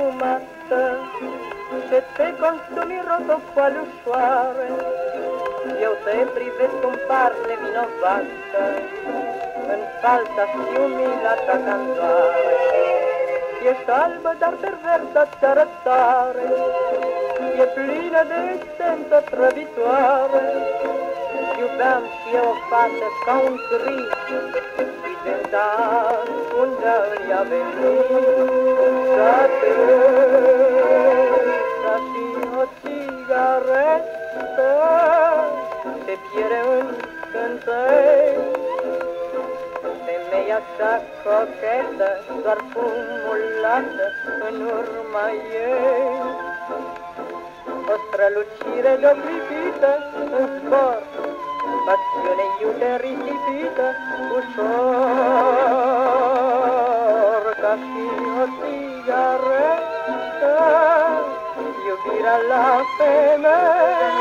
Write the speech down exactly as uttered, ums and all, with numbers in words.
perfumată, ce te consumi rotocoale ușoare. Eu te privesc cum par nevinovată, în falsa și umila ta candoare. Ești albă, dar perversa-ți arătare e plină de esență trăvitoare. Iubeam și eu o fată ca un gris și tentam unde îi-a venit să te ca și o țigaretă se pierde în scântei. Femeia așa cochetă, doar fumul lasă în urma ei. O strălucire de-o în zbor, pasiune iute risipită, ușor ca și o țigaretă, iubirea la femei.